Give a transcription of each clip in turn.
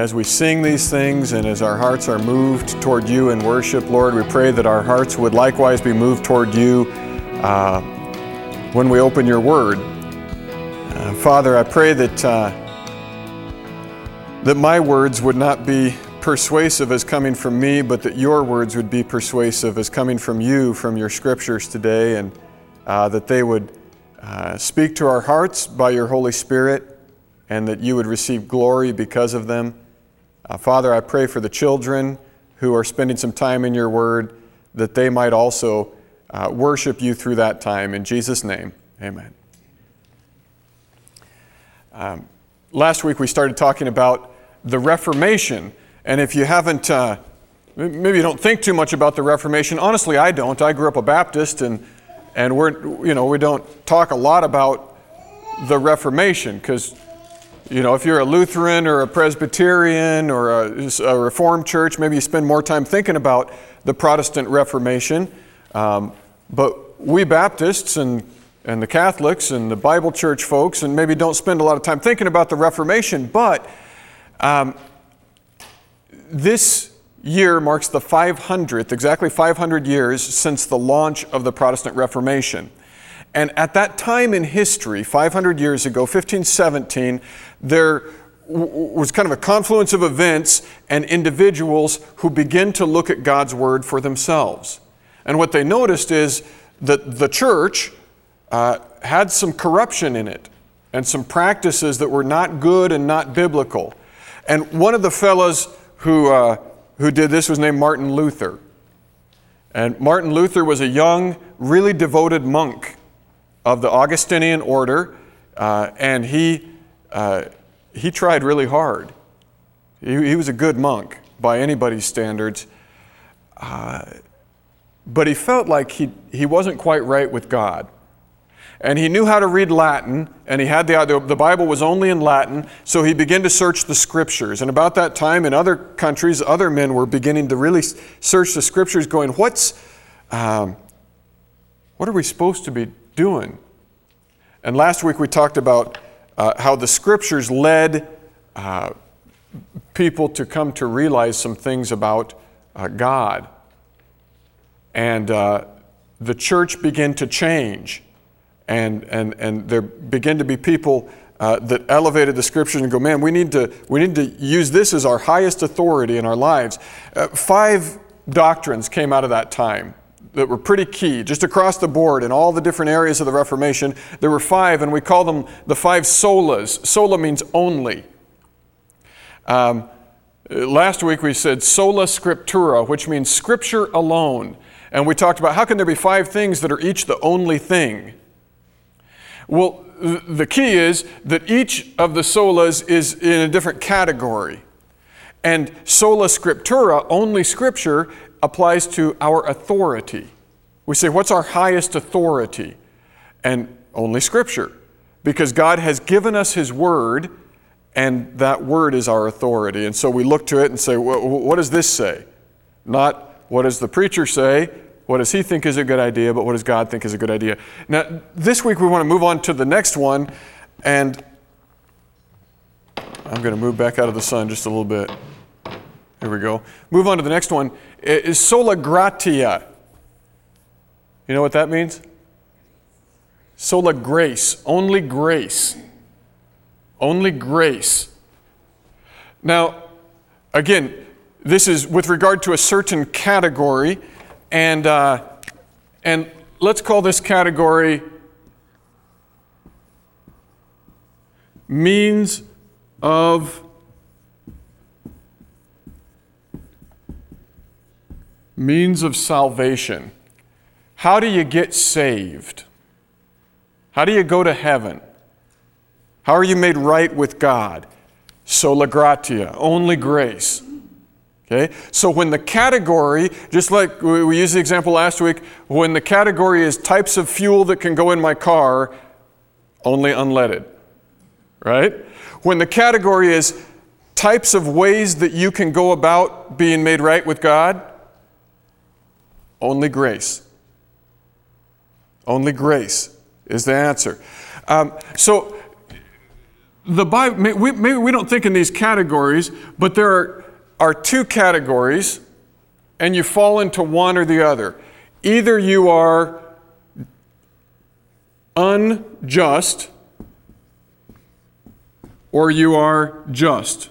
as we sing these things and as our hearts are moved toward you in worship, Lord, we pray that our hearts would likewise be moved toward you when we open your word. Father, I pray that my words would not be persuasive as coming from me, but that your words would be persuasive as coming from you, from your scriptures today, and that they would speak to our hearts by your Holy Spirit, and that you would receive glory because of them. Father, I pray for the children who are spending some time in your word, that they might also worship you through that time. In Jesus' name, amen. Last week we started talking about the Reformation. And if you haven't, maybe you don't think too much about the Reformation. Honestly, I don't. I grew up a Baptist, and we don't talk a lot about the Reformation because, if you're a Lutheran or a Presbyterian or a Reformed church, maybe you spend more time thinking about the Protestant Reformation. But we Baptists and the Catholics and the Bible church folks, and maybe don't spend a lot of time thinking about the Reformation, but this year marks the 500th, exactly 500 years since the launch of the Protestant Reformation. And at that time in history, 500 years ago, 1517, there was kind of a confluence of events and individuals who began to look at God's Word for themselves. And what they noticed is that the church had some corruption in it and some practices that were not good and not biblical. And one of the fellows who did this was named Martin Luther. And Martin Luther was a young, really devoted monk of the Augustinian order, and he tried really hard. He was a good monk by anybody's standards, but he felt like he wasn't quite right with God. And he knew how to read Latin, and he had the Bible was only in Latin, so he began to search the Scriptures. And about that time, in other countries, other men were beginning to really search the Scriptures, going, what are we supposed to be doing? And last week we talked about how the Scriptures led people to come to realize some things about God. And the church began to change. And there began to be people that elevated the Scriptures and go, man, we need to use this as our highest authority in our lives. 5 doctrines came out of that time that were pretty key, just across the board in all the different areas of the Reformation. There were 5, and we call them the 5 solas. Sola means only. Last week we said sola scriptura, which means Scripture alone. And we talked about how can there be 5 things that are each the only thing? Well, the key is that each of the solas is in a different category. And sola scriptura, only Scripture, applies to our authority. We say, what's our highest authority? And only Scripture. Because God has given us His Word, and that Word is our authority. And so we look to it and say, what does this say? Not what does the preacher say? What does he think is a good idea, but what does God think is a good idea? Now, this week we want to move on to the next one, and I'm going to move back out of the sun just a little bit. Here we go. Move on to the next one. It is sola gratia. You know what that means? Sola grace. Only grace. Only grace. Now, again, this is with regard to a certain category. And let's call this category means of salvation. How do you get saved? How do you go to heaven? How are you made right with God? Sola gratia, only grace. Okay? So when the category, just like we used the example last week, when the category is types of fuel that can go in my car, only unleaded. Right? When the category is types of ways that you can go about being made right with God, only grace. Only grace is the answer. So the Bible, maybe we don't think in these categories, but there are two categories, and you fall into one or the other. Either you are unjust or you are just.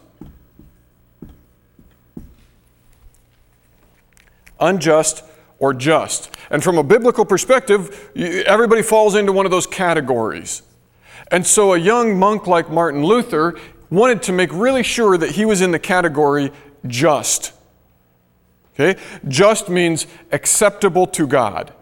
Unjust or just. And from a biblical perspective, everybody falls into one of those categories. And so a young monk like Martin Luther wanted to make really sure that he was in the category just. Okay? Just means acceptable to God.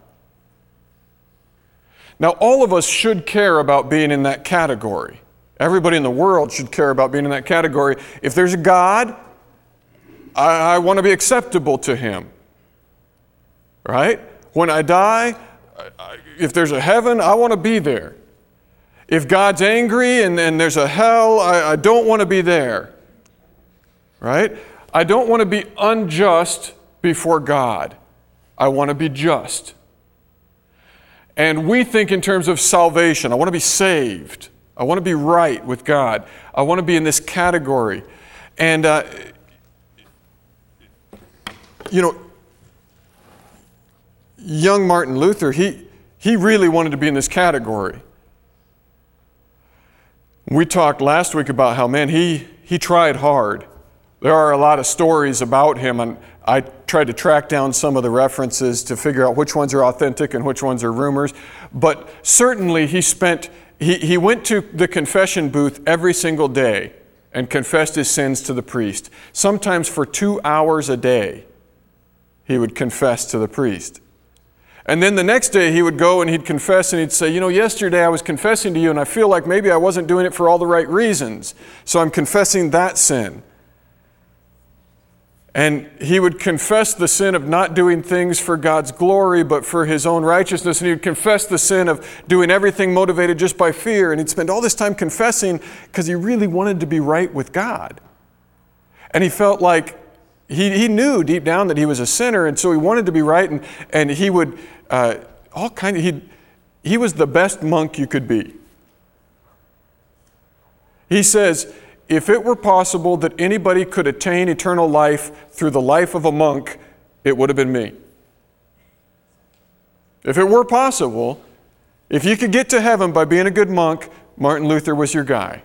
Now, all of us should care about being in that category. Everybody in the world should care about being in that category. If there's a God, I want to be acceptable to Him. Right? When I die, if there's a heaven, I want to be there. If God's angry and there's a hell, I don't want to be there. Right? I don't want to be unjust before God. I want to be just. And we think in terms of salvation. I want to be saved. I want to be right with God. I want to be in this category. And, young Martin Luther, he really wanted to be in this category. We talked last week about how, man, he tried hard. There are a lot of stories about him, and I tried to track down some of the references to figure out which ones are authentic and which ones are rumors. But certainly he went to the confession booth every single day and confessed his sins to the priest. Sometimes for 2 hours a day, he would confess to the priest. And then the next day he would go and he'd confess and he'd say, yesterday I was confessing to you and I feel like maybe I wasn't doing it for all the right reasons. So I'm confessing that sin. And he would confess the sin of not doing things for God's glory, but for his own righteousness. And he would confess the sin of doing everything motivated just by fear. And he'd spend all this time confessing because he really wanted to be right with God. And he felt like he knew deep down that he was a sinner, and so he wanted to be right. And he would he was the best monk you could be. He says, if it were possible that anybody could attain eternal life through the life of a monk, it would have been me. If it were possible, if you could get to heaven by being a good monk, Martin Luther was your guy.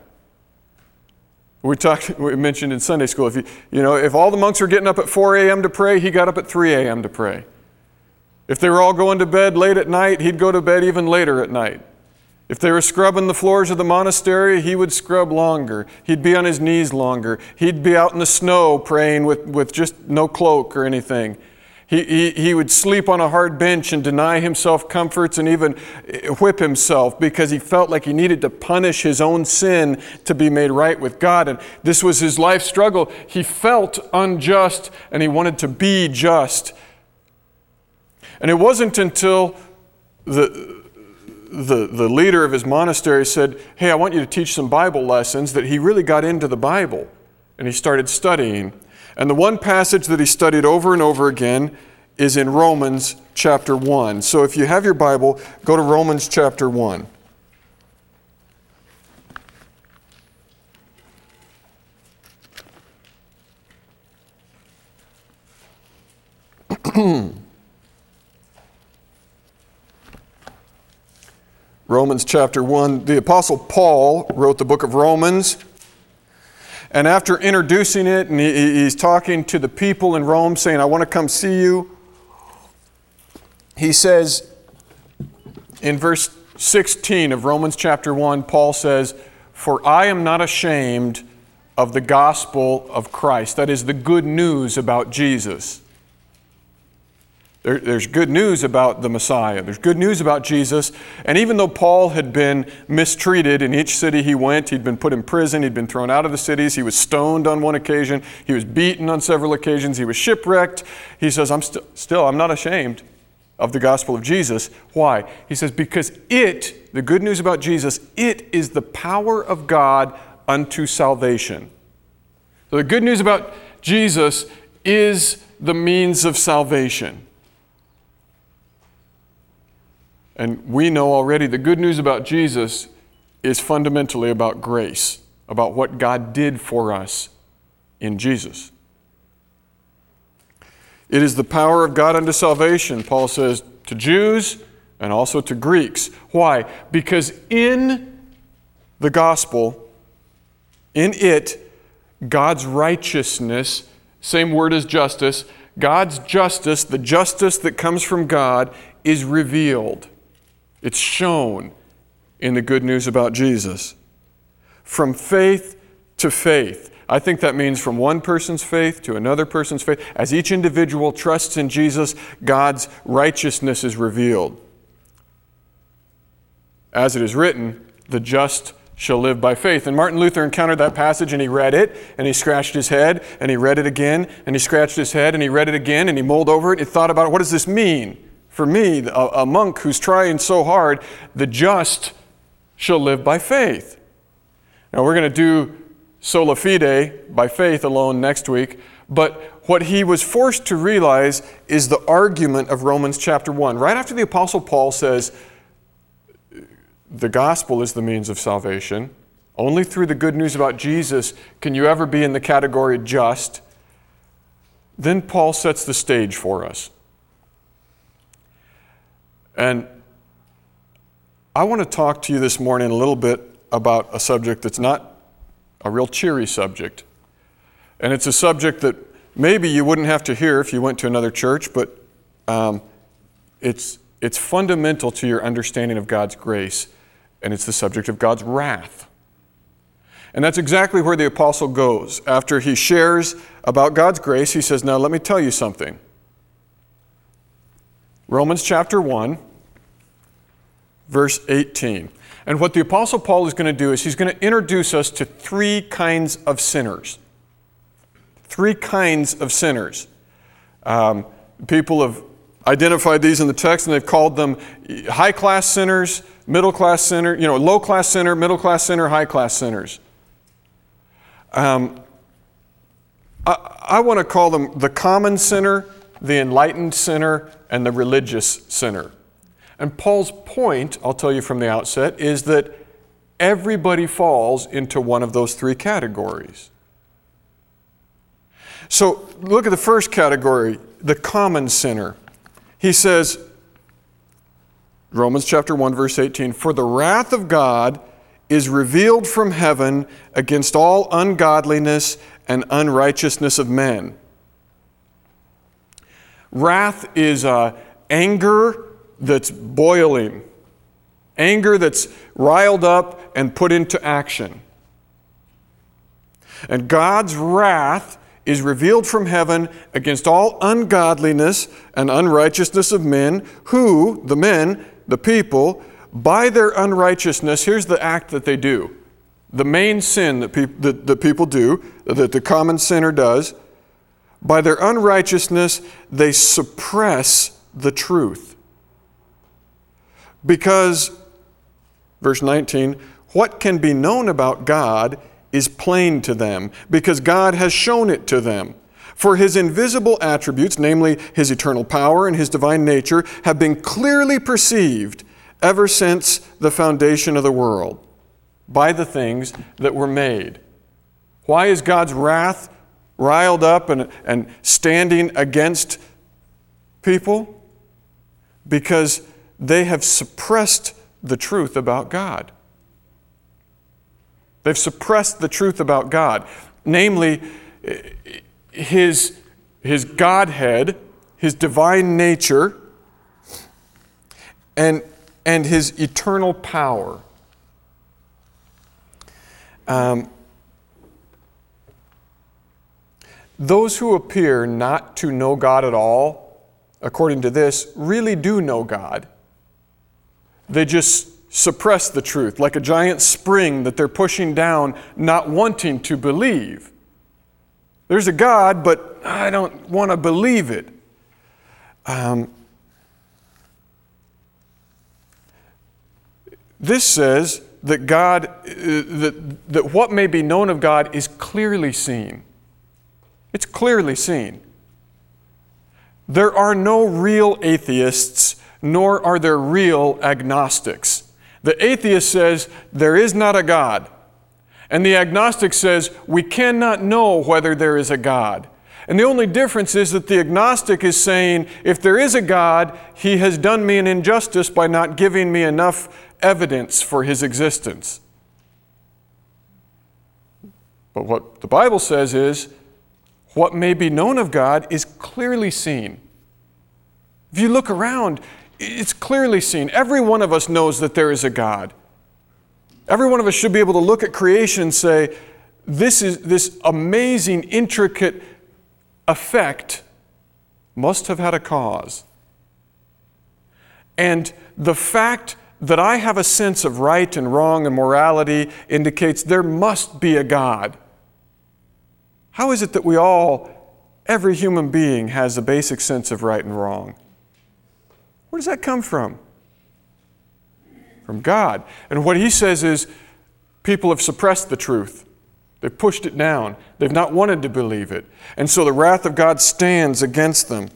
We mentioned in Sunday school, if all the monks were getting up at 4 a.m. to pray, he got up at 3 a.m. to pray. If they were all going to bed late at night, he'd go to bed even later at night. If they were scrubbing the floors of the monastery, he would scrub longer. He'd be on his knees longer. He'd be out in the snow praying with just no cloak or anything. He would sleep on a hard bench and deny himself comforts and even whip himself because he felt like he needed to punish his own sin to be made right with God. And this was his life struggle. He felt unjust and he wanted to be just. And it wasn't until the leader of his monastery said, hey, I want you to teach some Bible lessons, that he really got into the Bible and he started studying. And the one passage that he studied over and over again is in Romans chapter 1. So if you have your Bible, go to Romans chapter 1. Romans chapter 1. The Apostle Paul wrote the book of Romans. And after introducing it, and he's talking to the people in Rome saying, I want to come see you. He says in verse 16 of Romans chapter 1, Paul says, for I am not ashamed of the gospel of Christ. That is the good news about Jesus. There's good news about the Messiah. There's good news about Jesus. And even though Paul had been mistreated in each city he went, he'd been put in prison, he'd been thrown out of the cities, he was stoned on one occasion, he was beaten on several occasions, he was shipwrecked. He says, I'm not ashamed of the gospel of Jesus. Why? He says, because the good news about Jesus, it is the power of God unto salvation. So the good news about Jesus is the means of salvation. And we know already the good news about Jesus is fundamentally about grace. about what God did for us in Jesus. It is the power of God unto salvation, Paul says, to Jews and also to Greeks. Why? Because in the gospel, in it, God's righteousness, same word as justice, God's justice, the justice that comes from God, is revealed. It's shown in the good news about Jesus. From faith to faith. I think that means from one person's faith to another person's faith. As each individual trusts in Jesus, God's righteousness is revealed. As it is written, the just shall live by faith. And Martin Luther encountered that passage and he read it and he scratched his head and he read it again and he scratched his head and he read it again and he mulled over it and he thought about it. What does this mean? For me, a monk who's trying so hard, the just shall live by faith. Now we're going to do sola fide, by faith alone, next week. But what he was forced to realize is the argument of Romans chapter 1. Right after the Apostle Paul says, the gospel is the means of salvation. Only through the good news about Jesus can you ever be in the category just. Then Paul sets the stage for us. And I want to talk to you this morning a little bit about a subject that's not a real cheery subject. And it's a subject that maybe you wouldn't have to hear if you went to another church, but it's fundamental to your understanding of God's grace. And it's the subject of God's wrath. And that's exactly where the apostle goes. After he shares about God's grace, he says, now let me tell you something. Romans chapter 1, verse 18. And what the Apostle Paul is going to do is he's going to introduce us to three kinds of sinners. Three kinds of sinners. People have identified these in the text and they've called them high-class sinners, middle-class sinner, low-class sinner, middle-class sinner, high-class sinners. I want to call them the common sinner, the enlightened sinner, and the religious sinner. And Paul's point, I'll tell you from the outset, is that everybody falls into one of those three categories. So look at the first category, the common sinner. He says, Romans chapter 1, verse 18, for the wrath of God is revealed from heaven against all ungodliness and unrighteousness of men. Wrath is anger that's boiling, anger that's riled up and put into action. And God's wrath is revealed from heaven against all ungodliness and unrighteousness of men who, the men, the people, by their unrighteousness, here's the act that they do. The main sin that people do, that the common sinner does, by their unrighteousness, they suppress the truth. Because, verse 19, what can be known about God is plain to them, because God has shown it to them. For his invisible attributes, namely his eternal power and his divine nature, have been clearly perceived ever since the foundation of the world by the things that were made. Why is God's wrath riled up and standing against people? Because they have suppressed the truth about God. They've suppressed the truth about God, namely His Godhead, His divine nature, and His eternal power. Those who appear not to know God at all, according to this, really do know God. They just suppress the truth, like a giant spring that they're pushing down, not wanting to believe. There's a God, but I don't want to believe it. This says that God, that what may be known of God is clearly seen. It's clearly seen. There are no real atheists, nor are there real agnostics. The atheist says there is not a God. And the agnostic says, we cannot know whether there is a God. And the only difference is that the agnostic is saying, if there is a God, He has done me an injustice by not giving me enough evidence for His existence. But what the Bible says is, what may be known of God is clearly seen. If you look around, it's clearly seen. Every one of us knows that there is a God. Every one of us should be able to look at creation and say, this amazing, intricate effect must have had a cause. And the fact that I have a sense of right and wrong and morality indicates there must be a God. How is it that every human being has a basic sense of right and wrong? Where does that come from? From God. And what He says is, people have suppressed the truth. They've pushed it down. They've not wanted to believe it. And so the wrath of God stands against them.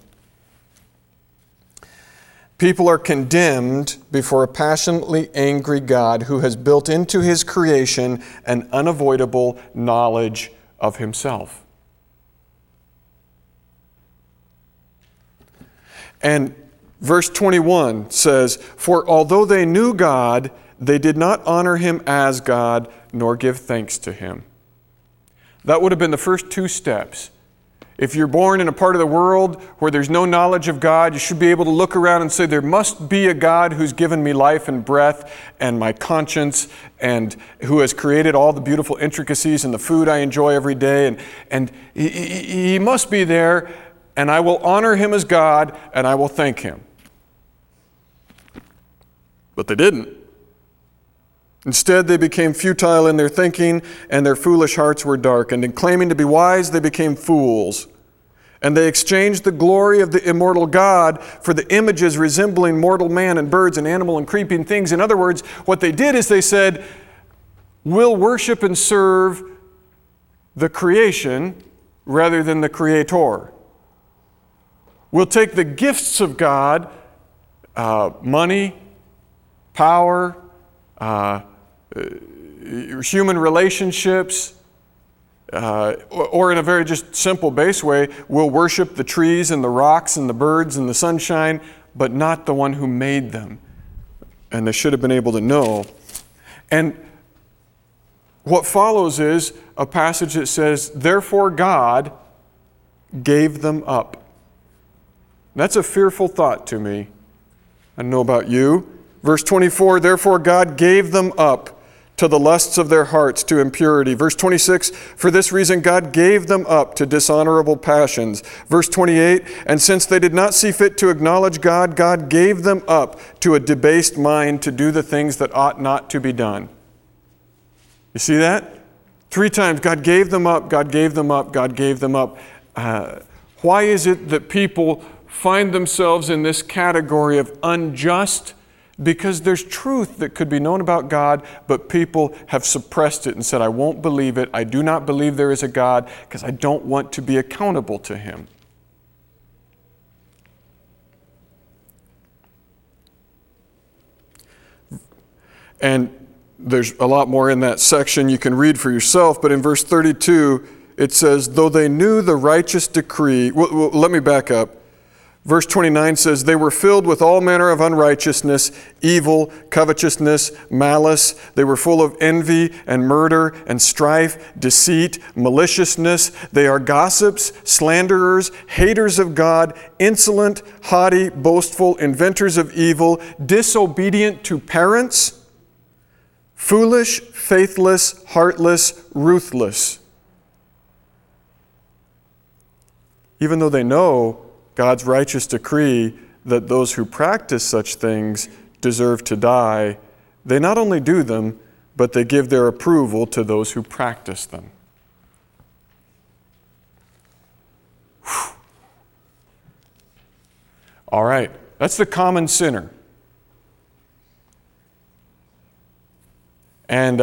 People are condemned before a passionately angry God who has built into His creation an unavoidable knowledge of Himself. And verse 21 says, "For although they knew God, they did not honor Him as God, nor give thanks to Him." That would have been the first two steps. If you're born in a part of the world where there's no knowledge of God, you should be able to look around and say, there must be a God who's given me life and breath and my conscience, and who has created all the beautiful intricacies and the food I enjoy every day. And he must be there, and I will honor Him as God, and I will thank Him. But they didn't. Instead, they became futile in their thinking, and their foolish hearts were darkened. In claiming to be wise, they became fools. And they exchanged the glory of the immortal God for the images resembling mortal man and birds and animal and creeping things. In other words, what they did is they said, we'll worship and serve the creation rather than the Creator. We'll take the gifts of God, money, power, human relationships, or in a very just simple base way, we'll worship the trees and the rocks and the birds and the sunshine, but not the one who made them. And they should have been able to know. And what follows is a passage that says, therefore God gave them up. That's a fearful thought to me. I don't know about you. Verse 24, therefore God gave them up to the lusts of their hearts, to impurity. Verse 26, for this reason God gave them up to dishonorable passions. Verse 28, and since they did not see fit to acknowledge God, God gave them up to a debased mind to do the things that ought not to be done. You see that? 3 times, God gave them up, God gave them up, God gave them up. Why is it that people find themselves in this category of unjust? Because there's truth that could be known about God, but people have suppressed it and said, I won't believe it. I do not believe there is a God because I don't want to be accountable to Him. And there's a lot more in that section you can read for yourself, but in verse 32, it says, though they knew the righteous decree, let me back up. Verse 29 says, they were filled with all manner of unrighteousness, evil, covetousness, malice. They were full of envy and murder and strife, deceit, maliciousness. They are gossips, slanderers, haters of God, insolent, haughty, boastful, inventors of evil, disobedient to parents, foolish, faithless, heartless, ruthless. Even though they know God's righteous decree that those who practice such things deserve to die, they not only do them, but they give their approval to those who practice them. Whew. All right, that's the common sinner. And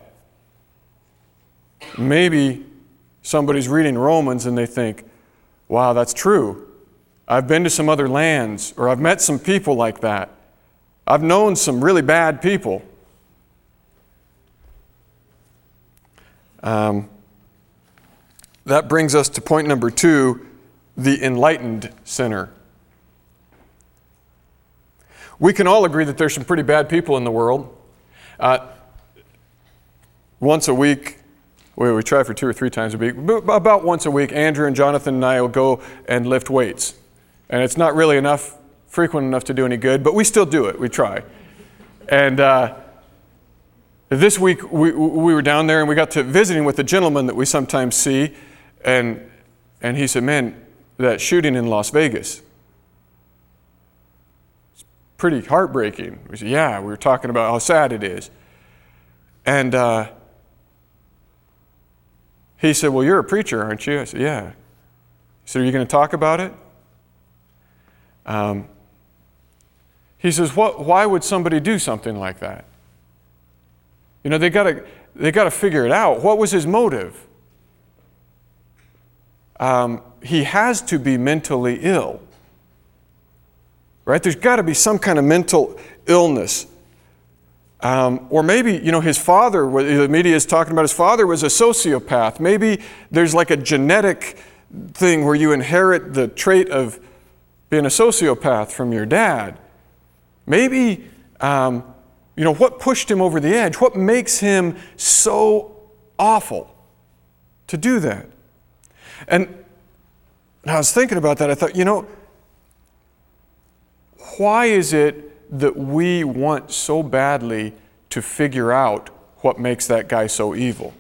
maybe somebody's reading Romans and they think, wow, that's true. I've been to some other lands, or I've met some people like that. I've known some really bad people. That brings us to point number 2, the enlightened sinner. We can all agree that there's some pretty bad people in the world. Once a week, we try for 2 or 3 times a week, but about once a week, Andrew and Jonathan and I will go and lift weights. And it's not really frequent enough to do any good, but we still do it. We try. And this week, we were down there and we got to visiting with a gentleman that we sometimes see. And he said, man, that shooting in Las Vegas, it's pretty heartbreaking. We said, yeah, we were talking about how sad it is. And he said, well, you're a preacher, aren't you? I said, yeah. He said, are you going to talk about it? He says, why would somebody do something like that? You know, they got to figure it out. What was his motive? He has to be mentally ill. Right? There's got to be some kind of mental illness. Or maybe, his father, the media is talking about his father was a sociopath. Maybe there's like a genetic thing where you inherit the trait of being a sociopath from your dad. Maybe, what pushed him over the edge? What makes him so awful to do that? And I was thinking about that. I thought, why is it that we want so badly to figure out what makes that guy so evil?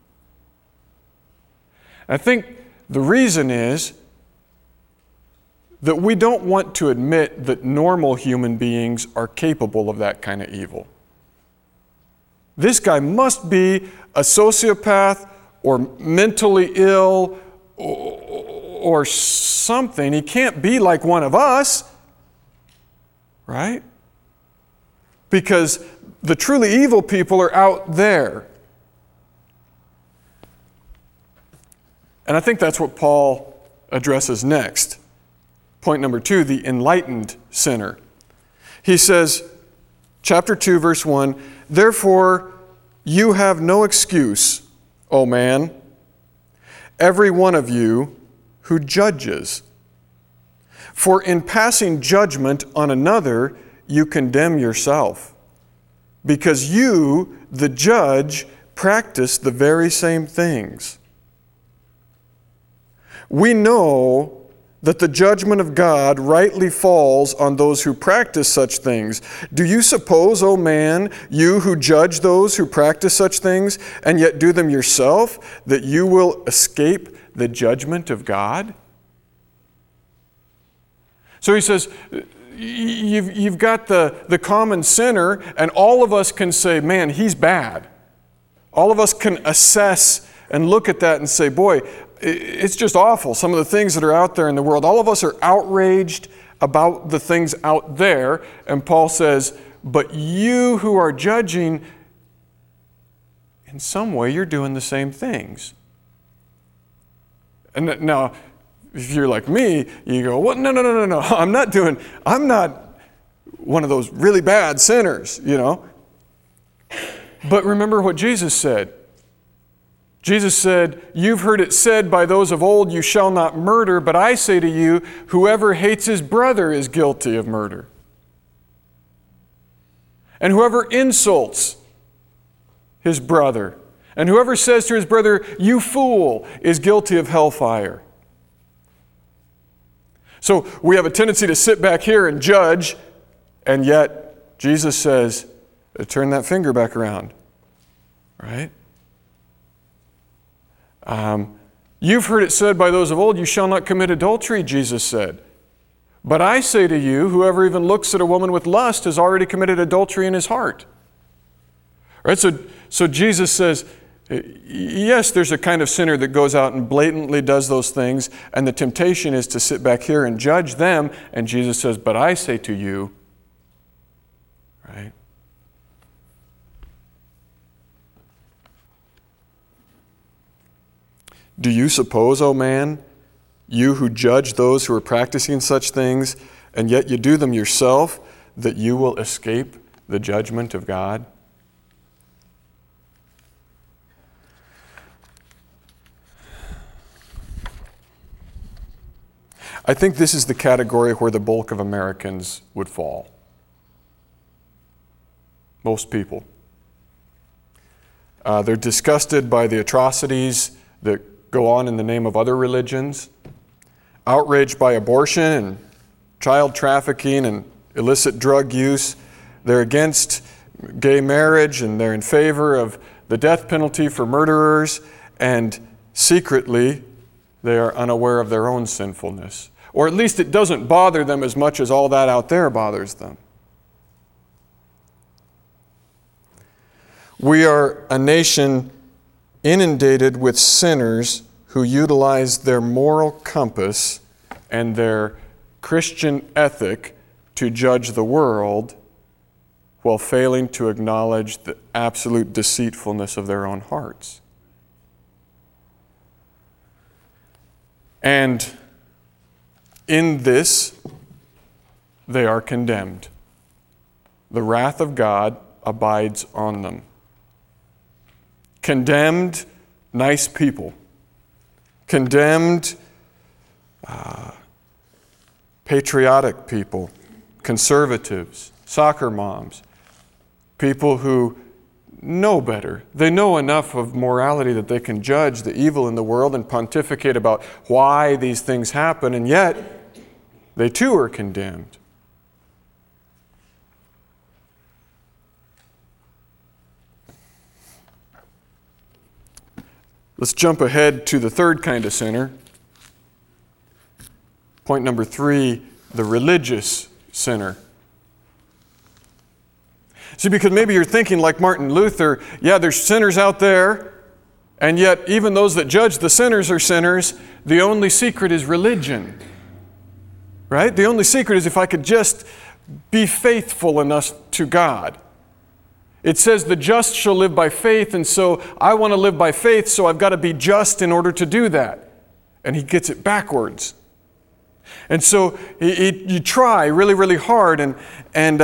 I think the reason is that we don't want to admit that normal human beings are capable of that kind of evil. This guy must be a sociopath or mentally ill or something. He can't be like one of us, right? Because the truly evil people are out there. And I think that's what Paul addresses next. Point number 2, the enlightened sinner. He says, chapter 2, verse 1, therefore you have no excuse, O man, every one of you who judges. For in passing judgment on another, you condemn yourself, because you, the judge, practice the very same things. We know that the judgment of God rightly falls on those who practice such things. Do you suppose, O man, you who judge those who practice such things, and yet do them yourself, that you will escape the judgment of God? So he says, you've got the common sinner, and all of us can say, man, he's bad. All of us can assess and look at that and say, boy, it's just awful, some of the things that are out there in the world. All of us are outraged about the things out there. And Paul says, but you who are judging, in some way you're doing the same things. And now, if you're like me, you go, well, no, I'm not one of those really bad sinners, But remember what Jesus said. Jesus said, you've heard it said by those of old, you shall not murder, but I say to you, whoever hates his brother is guilty of murder. And whoever insults his brother, and whoever says to his brother, you fool, is guilty of hellfire. So we have a tendency to sit back here and judge, and yet Jesus says, turn that finger back around, right? You've heard it said by those of old, you shall not commit adultery, Jesus said. But I say to you, whoever even looks at a woman with lust has already committed adultery in his heart. Right? So Jesus says, yes, there's a kind of sinner that goes out and blatantly does those things, and the temptation is to sit back here and judge them. And Jesus says, but I say to you, right? Do you suppose, O man, you who judge those who are practicing such things, and yet you do them yourself, that you will escape the judgment of God? I think this is the category where the bulk of Americans would fall. Most people. They're disgusted by the atrocities that go on in the name of other religions, outraged by abortion and child trafficking and illicit drug use. They're against gay marriage, and they're in favor of the death penalty for murderers, and secretly they are unaware of their own sinfulness. Or at least it doesn't bother them as much as all that out there bothers them. We are a nation inundated with sinners who utilize their moral compass and their Christian ethic to judge the world while failing to acknowledge the absolute deceitfulness of their own hearts. And in this, they are condemned. The wrath of God abides on them. Condemned, nice people. Condemned, patriotic people, conservatives, soccer moms, people who know better. They know enough of morality that they can judge the evil in the world and pontificate about why these things happen, and yet they too are condemned. Let's jump ahead to the third kind of sinner. Point number 3, the religious sinner. See, because maybe you're thinking like Martin Luther, yeah, there's sinners out there, and yet even those that judge the sinners are sinners. The only secret is religion. Right? The only secret is if I could just be faithful enough to God. It says the just shall live by faith, and so I want to live by faith, so I've got to be just in order to do that. And he gets it backwards. And so you try really, really hard, and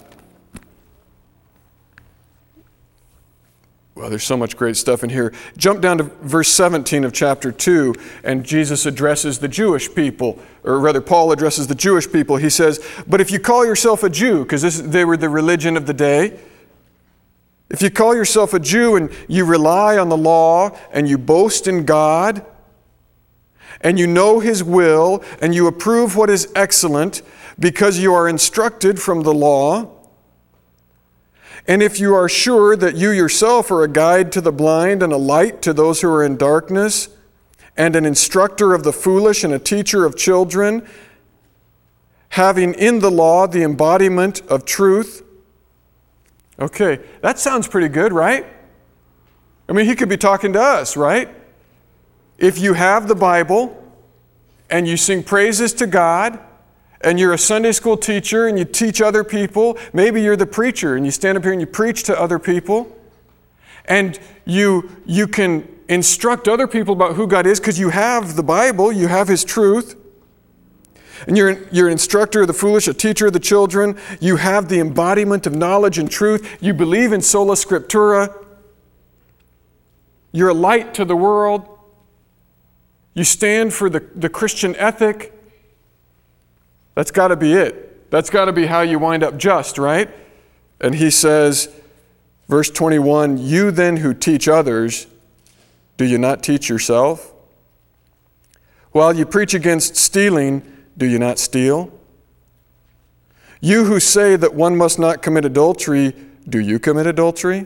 well, there's so much great stuff in here. Jump down to verse 17 of chapter 2, and Jesus addresses the Jewish people, or rather Paul addresses the Jewish people. He says, but if you call yourself a Jew, because they were the religion of the day, if you call yourself a Jew and you rely on the law and you boast in God and you know His will and you approve what is excellent because you are instructed from the law, and if you are sure that you yourself are a guide to the blind and a light to those who are in darkness and an instructor of the foolish and a teacher of children, having in the law the embodiment of truth. Okay, that sounds pretty good, right? I mean, he could be talking to us, right? If you have the Bible and you sing praises to God and you're a Sunday school teacher and you teach other people, maybe you're the preacher and you stand up here and you preach to other people, and you can instruct other people about who God is because you have the Bible, you have His truth, and you're an instructor of the foolish, a teacher of the children. You have the embodiment of knowledge and truth. You believe in sola scriptura. You're a light to the world. You stand for the Christian ethic. That's got to be it. That's got to be how you wind up just, right? And he says, verse 21, you then who teach others, do you not teach yourself? While you preach against stealing, do you not steal? You who say that one must not commit adultery, do you commit adultery?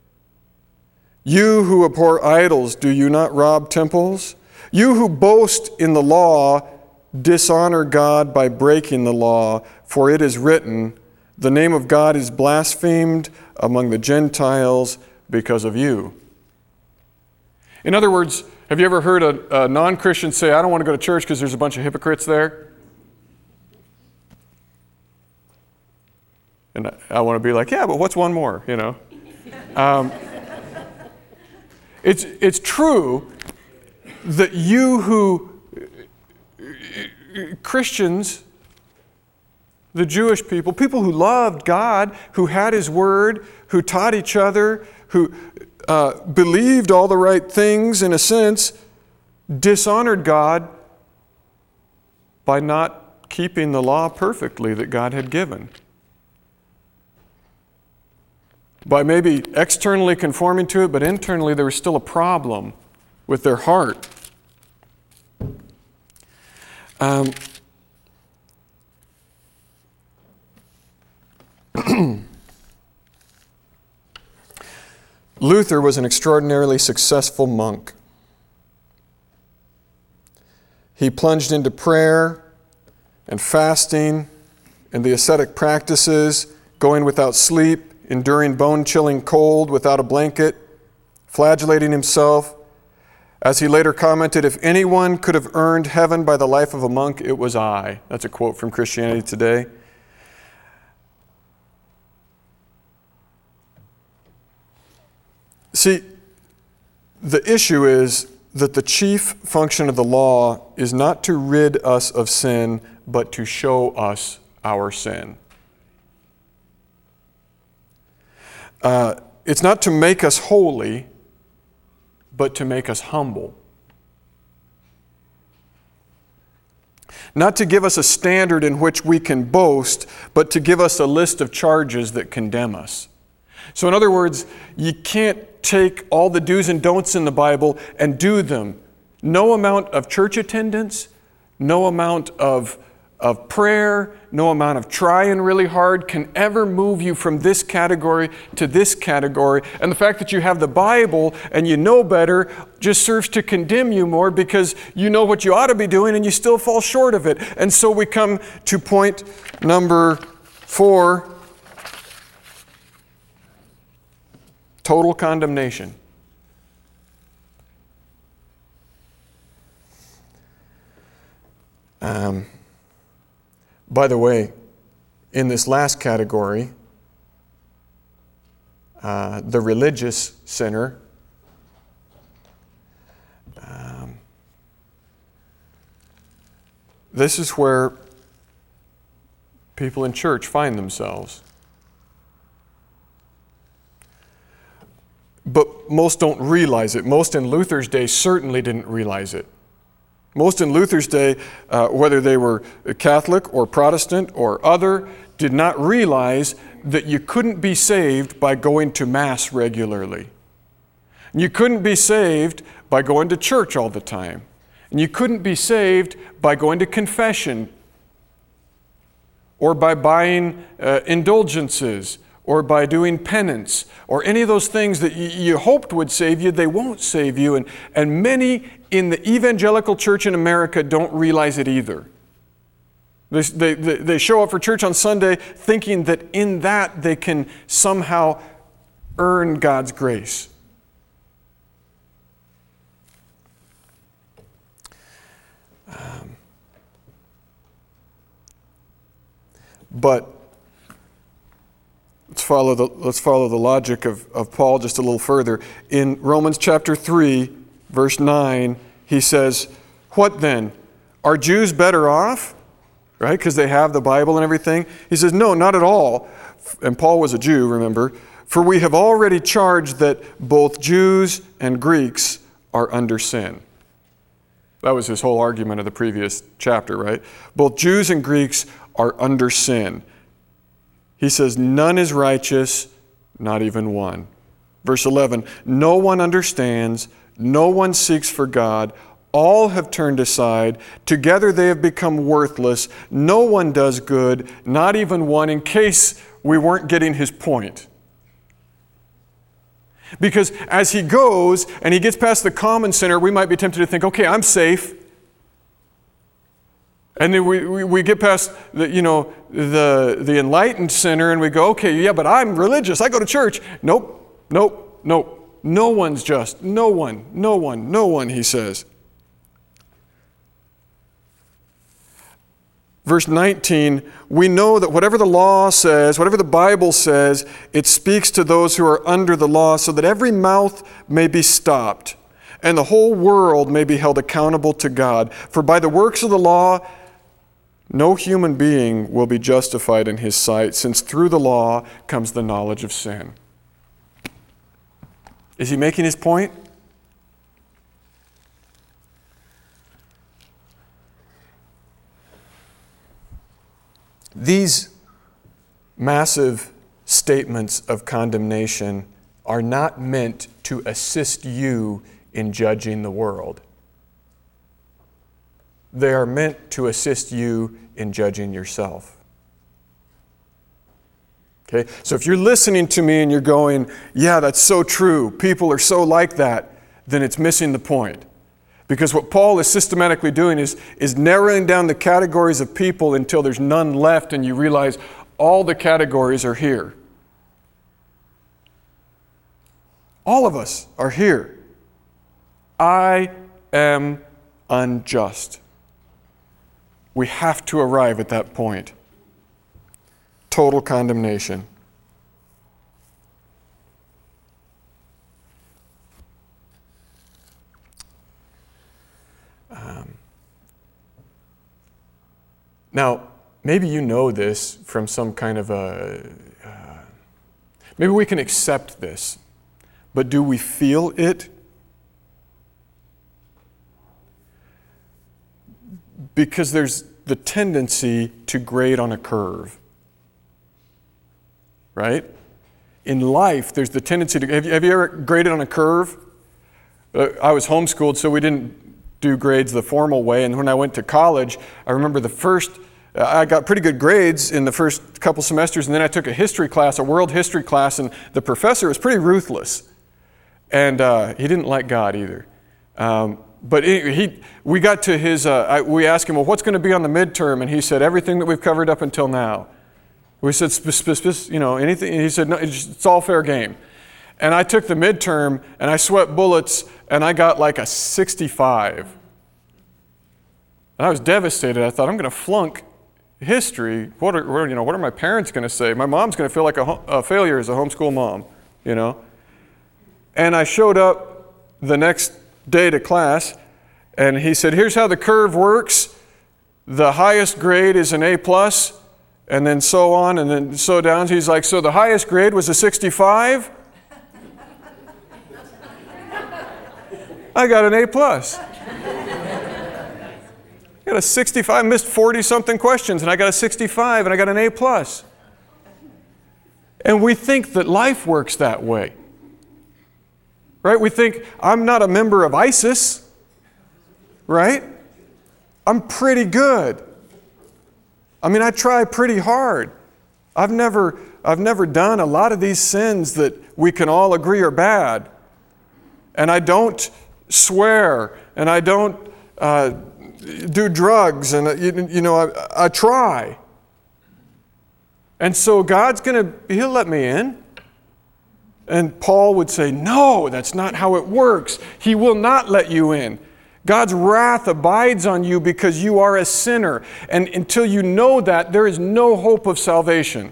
You who abhor idols, do you not rob temples? You who boast in the law, dishonor God by breaking the law, for it is written, the name of God is blasphemed among the Gentiles because of you. In other words, have you ever heard a non-Christian say, I don't want to go to church because there's a bunch of hypocrites there? And I want to be like, yeah, but what's one more, you know? It's true that you who, Christians, the Jewish people who loved God, who had His Word, who taught each other, who believed all the right things in a sense, dishonored God by not keeping the law perfectly that God had given. By maybe externally conforming to it, but internally there was still a problem with their heart. Luther was an extraordinarily successful monk. He plunged into prayer and fasting and the ascetic practices, going without sleep, enduring bone-chilling cold without a blanket, flagellating himself. As he later commented, "If anyone could have earned heaven by the life of a monk, it was I." That's a quote from Christianity Today. See, the issue is that the chief function of the law is not to rid us of sin, but to show us our sin. It's not to make us holy, but to make us humble. Not to give us a standard in which we can boast, but to give us a list of charges that condemn us. So in other words, you can't take all the do's and don'ts in the Bible and do them. No amount of church attendance, no amount of prayer, no amount of trying really hard can ever move you from this category to this category. And the fact that you have the Bible and you know better just serves to condemn you more because you know what you ought to be doing and you still fall short of it. And so we come to point number 4, total condemnation. By the way, in this last category, the religious sinner, this is where people in church find themselves. But most don't realize it. Most in Luther's day certainly didn't realize it. Most in Luther's day, whether they were Catholic or Protestant or other, did not realize that you couldn't be saved by going to Mass regularly. You couldn't be saved by going to church all the time. And you couldn't be saved by going to confession or by buying indulgences or by doing penance or any of those things that you hoped would save you. They won't save you. And many in the evangelical church in America don't realize it either. They show up for church on Sunday thinking that in that they can somehow earn God's grace. But let's follow the logic of Paul just a little further. In Romans chapter 3, verse 9, he says, "What then? Are Jews better off?" Right? Because they have the Bible and everything. He says, "No, not at all." And Paul was a Jew, remember. "For we have already charged that both Jews and Greeks are under sin." That was his whole argument of the previous chapter, right? Both Jews and Greeks are under sin. He says, "None is righteous, not even one." Verse 11, "No one understands, no one seeks for God. All have turned aside. Together they have become worthless. No one does good, not even one," in case we weren't getting his point. Because as he goes and he gets past the common sinner, we might be tempted to think, okay, I'm safe. And then we get past the enlightened sinner and we go, okay, yeah, but I'm religious. I go to church. Nope. No one's just. No one, he says. Verse 19, "We know that whatever the law says, whatever the Bible says, it speaks to those who are under the law, so that every mouth may be stopped, and the whole world may be held accountable to God. For by the works of the law, no human being will be justified in his sight, since through the law comes the knowledge of sin." Is he making his point? These massive statements of condemnation are not meant to assist you in judging the world. They are meant to assist you in judging yourself. Okay? So if you're listening to me and you're going, yeah, that's so true, people are so like that, then it's missing the point. Because what Paul is systematically doing is narrowing down the categories of people until there's none left and you realize all the categories are here. All of us are here. I am unjust. We have to arrive at that point. Total condemnation. Now, maybe you know this from some kind of maybe we can accept this, but do we feel it? Because there's the tendency to grade on a curve, right? In life, there's the tendency to, have you ever graded on a curve? I was homeschooled, so we didn't do grades the formal way, and when I went to college, I remember I got pretty good grades in the first couple semesters, and then I took a history class, a world history class, and the professor was pretty ruthless. And he didn't like God either. But we got to we asked him, well, what's going to be on the midterm? And he said, everything that we've covered up until now. We said, anything? And he said, no, it's all fair game. And I took the midterm, and I sweat bullets, and I got like a 65. And I was devastated. I thought, I'm going to flunk history. What are my parents going to say? My mom's going to feel like a failure as a homeschool mom, you know. And I showed up the next day to class, and he said, here's how the curve works. The highest grade is an A+, and then so on, and then so down. He's like, so the highest grade was a 65? I got an A+. I got a 65, I missed 40-something questions, and I got a 65, and I got an A+. And we think that life works that way. Right? We think, I'm not a member of ISIS, right? I'm pretty good. I mean, I try pretty hard. I've never done a lot of these sins that we can all agree are bad. And I don't swear, and I don't do drugs, and I try. And so God's He'll let me in. And Paul would say, no, that's not how it works. He will not let you in. God's wrath abides on you because you are a sinner. And until you know that, there is no hope of salvation.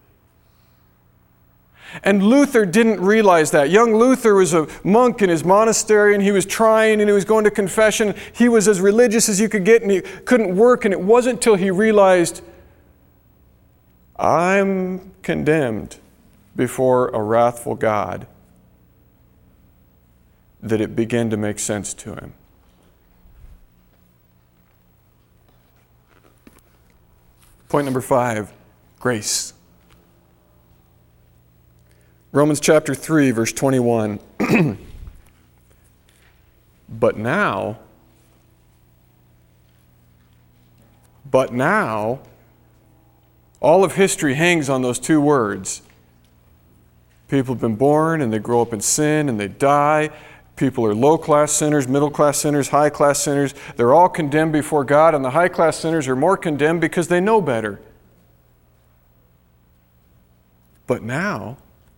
And Luther didn't realize that. Young Luther was a monk in his monastery, and he was trying, and he was going to confession. He was as religious as you could get, and he couldn't work. And it wasn't till he realized, I'm condemned before a wrathful God, that it began to make sense to him. Point number 5, grace. Romans chapter 3, verse 21. But now, all of history hangs on those two words. People have been born and they grow up in sin and they die. People are low-class sinners, middle-class sinners, high-class sinners. They're all condemned before God, and the high-class sinners are more condemned because they know better. But now,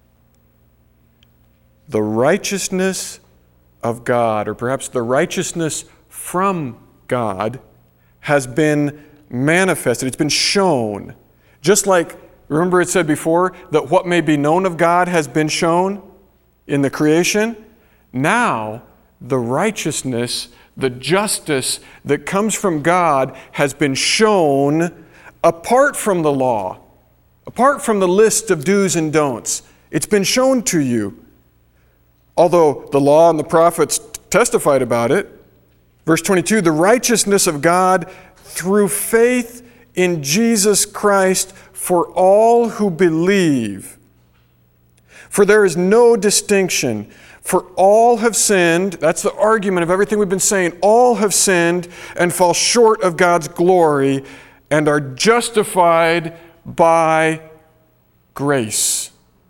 the righteousness of God, or perhaps the righteousness from God, has been manifested. It's been shown. Just like, remember it said before that what may be known of God has been shown in the creation? Now, the righteousness, the justice that comes from God has been shown apart from the law, apart from the list of do's and don'ts. It's been shown to you. Although the law and the prophets testified about it. Verse 22, the righteousness of God through faith in Jesus Christ for all who believe. For there is no distinction, for all have sinned. That's the argument of everything we've been saying. All have sinned and fall short of God's glory and are justified by grace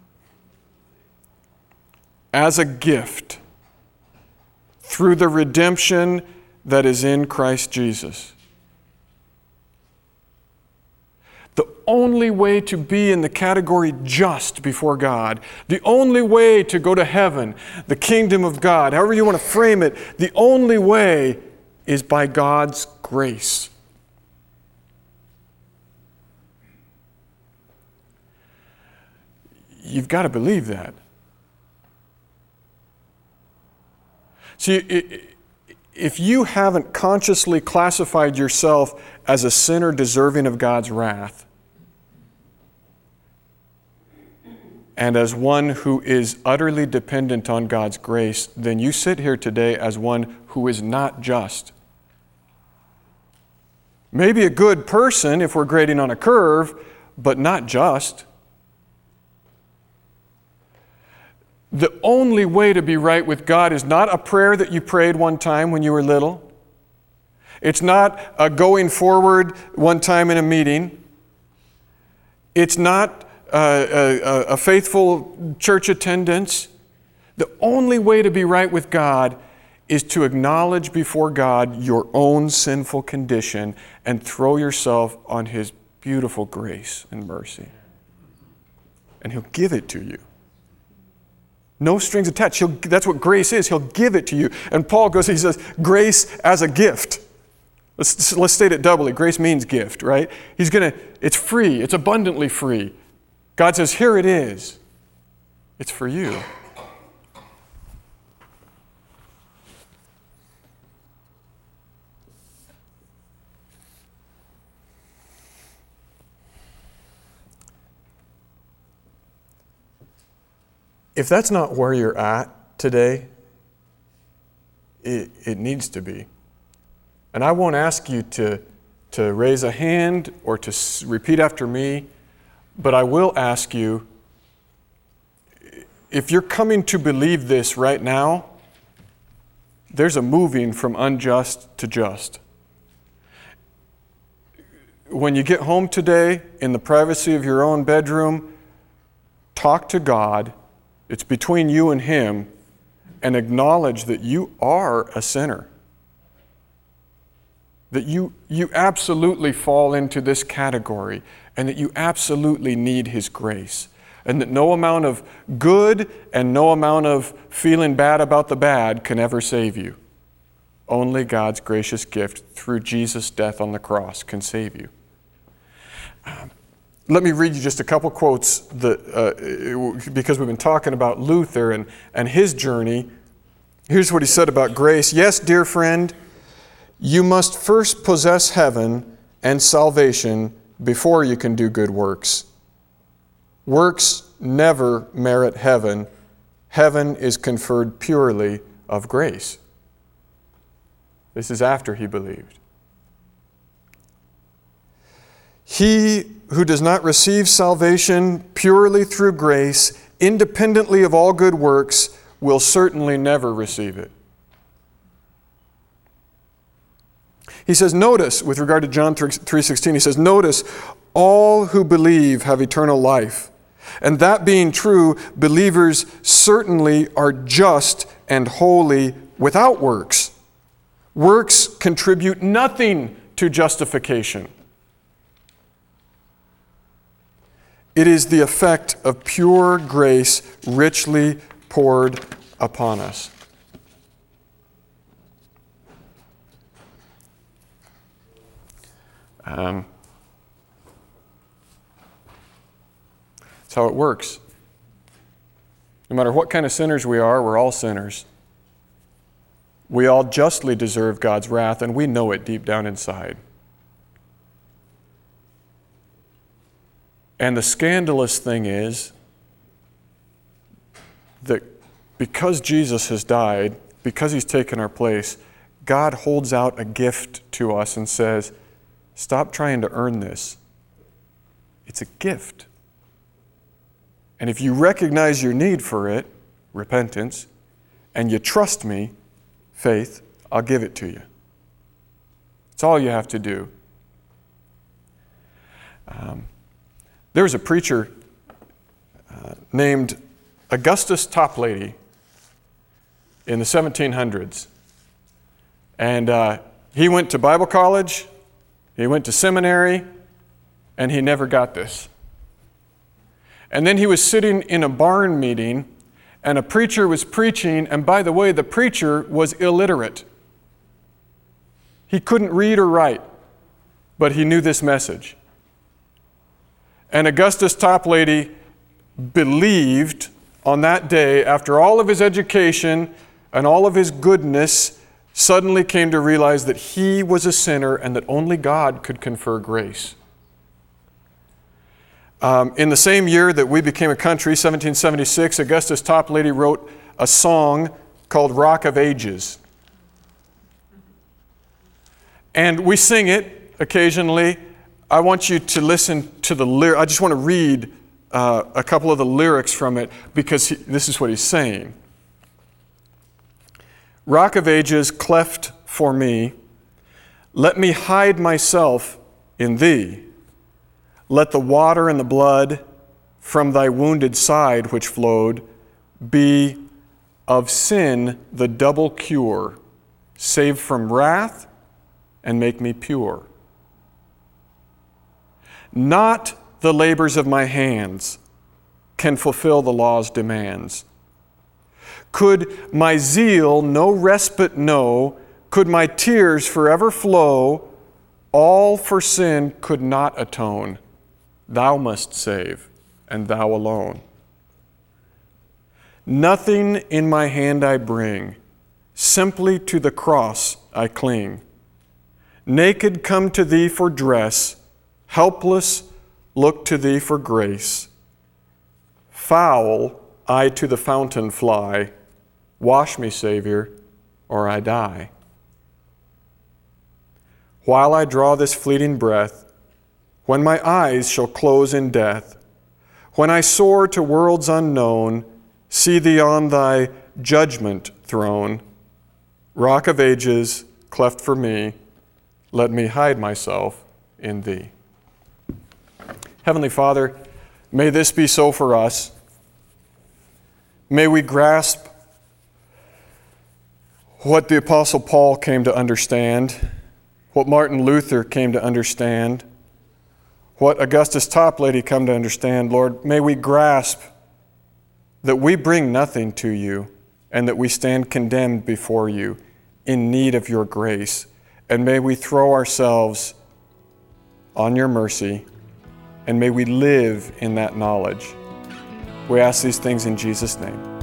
as a gift through the redemption that is in Christ Jesus. The only way to be in the category just before God, the only way to go to heaven, the kingdom of God, however you want to frame it, the only way is by God's grace. You've got to believe that. See, if you haven't consciously classified yourself as a sinner deserving of God's wrath, and as one who is utterly dependent on God's grace, then you sit here today as one who is not just. Maybe a good person if we're grading on a curve, but not just. The only way to be right with God is not a prayer that you prayed one time when you were little. It's not a going forward one time in a meeting. It's not a faithful church attendance. The only way to be right with God is to acknowledge before God your own sinful condition and throw yourself on His beautiful grace and mercy. And He'll give it to you. No strings attached. That's what grace is. He'll give it to you. And Paul he says, grace as a gift. Let's state it doubly. Grace means gift, right? It's free. It's abundantly free. God says, here it is. It's for you. If that's not where you're at today, it needs to be. And I won't ask you to raise a hand or to repeat after me, but I will ask you, if you're coming to believe this right now, there's a moving from unjust to just. When you get home today, in the privacy of your own bedroom, talk to God. It's between you and Him, and acknowledge that you are a sinner. That you absolutely fall into this category, and that you absolutely need His grace. And that no amount of good and no amount of feeling bad about the bad can ever save you. Only God's gracious gift through Jesus' death on the cross can save you. Let me read you just a couple quotes because we've been talking about Luther and his journey. Here's what he said about grace. Yes, dear friend, you must first possess heaven and salvation before you can do good works. Works never merit heaven. Heaven is conferred purely of grace. This is after he believed. He who does not receive salvation purely through grace, independently of all good works, will certainly never receive it. He says, notice, with regard to John 3:16, he says, notice, all who believe have eternal life. And that being true, believers certainly are just and holy without works. Works contribute nothing to justification. It is the effect of pure grace richly poured upon us. That's how it works. No matter what kind of sinners we are, we're all sinners. We all justly deserve God's wrath, and we know it deep down inside. And the scandalous thing is that because Jesus has died, because He's taken our place, God holds out a gift to us and says, Stop trying to earn this. It's a gift. And if you recognize your need for it, repentance, and you trust me, faith, I'll give it to you. It's all you have to do. There was a preacher named Augustus Toplady in the 1700s. And he went to Bible college, he went to seminary, and he never got this. And then he was sitting in a barn meeting, and a preacher was preaching, and by the way, the preacher was illiterate. He couldn't read or write, but he knew this message. And Augustus Toplady believed on that day, after all of his education and all of his goodness, suddenly came to realize that he was a sinner and that only God could confer grace. In the same year that we became a country, 1776, Augustus Toplady wrote a song called Rock of Ages. And we sing it occasionally. I want you to listen to the lyrics. I just want to read a couple of the lyrics from it because this is what he's saying. Rock of Ages, cleft for me, let me hide myself in thee. Let the water and the blood from thy wounded side which flowed be of sin the double cure, save from wrath and make me pure. Not the labors of my hands can fulfill the law's demands. Could my zeal no respite know, could my tears forever flow, all for sin could not atone. Thou must save, and thou alone. Nothing in my hand I bring, simply to the cross I cling. Naked come to thee for dress, helpless look to thee for grace. Foul I to the fountain fly, wash me, Savior, or I die. While I draw this fleeting breath, when my eyes shall close in death, when I soar to worlds unknown, see thee on thy judgment throne, Rock of Ages, cleft for me, let me hide myself in thee. Heavenly Father, may this be so for us. May we grasp what the Apostle Paul came to understand, what Martin Luther came to understand, what Augustus Toplady come to understand. Lord, may we grasp that we bring nothing to you and that we stand condemned before you in need of your grace. And may we throw ourselves on your mercy, and may we live in that knowledge. We ask these things in Jesus' name.